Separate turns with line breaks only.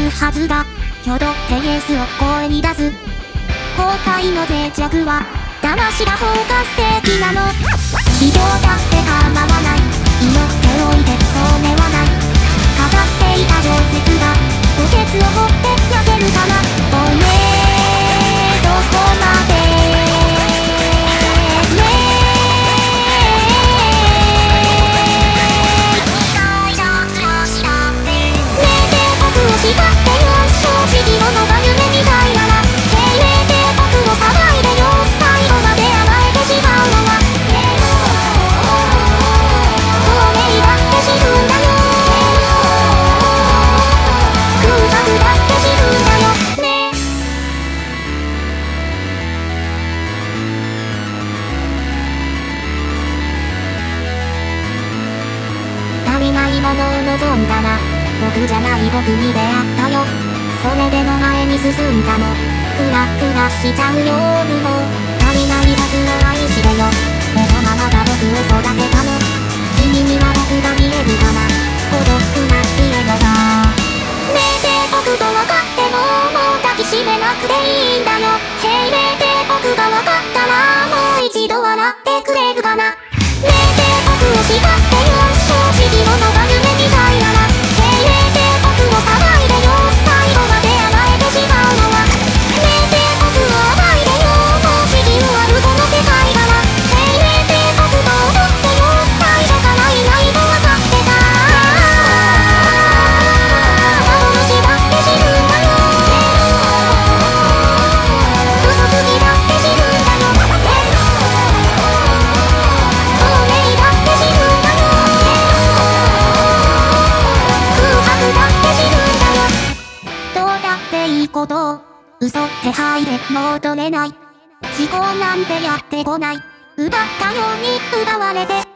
るはずだ。挙動でイエスを声に出す。後悔の脆弱は騙した方が正義なの。非道だって構わない。祈っておいてそうではない。飾っていた情熱が墓穴を掘って焼けるかな。おいねーどこまでねえ帝国を叱ってよ正直者が夢みたいなら敬礼帝国を騒いでよ最後まで甘えてしまうのは亡命だって死ぬんだよ空白だって死ぬんだよね。足りないものを望んだな。僕じゃない僕に出会ったよ。それでも前に進んだの。クラクラしちゃうようも足りない僕を愛してよ。このままが僕を育てたの。君には僕が見えるかな。孤独な家のがねえ帝国と分かってももう抱きしめなくていいんだよ。へいねえ帝国が分かったらもう一度笑ってくれるかな。ねえ帝国を叱ってよ正直者が夢みたいなら敬礼帝国を騒いでよ最後まで甘えてしまうのはねえ帝国を暴いでよもう地球あるこの世界から敬礼帝国と思ってよ最初からいないと分かってた幻だって死ぬんだよ嘘つきだって死ぬんだよ亡命だって死ぬんだよ空白だって死ぬんだよ。どうだっていいことを嘘手配で戻れない。思考なんてやってこない。奪ったように奪われて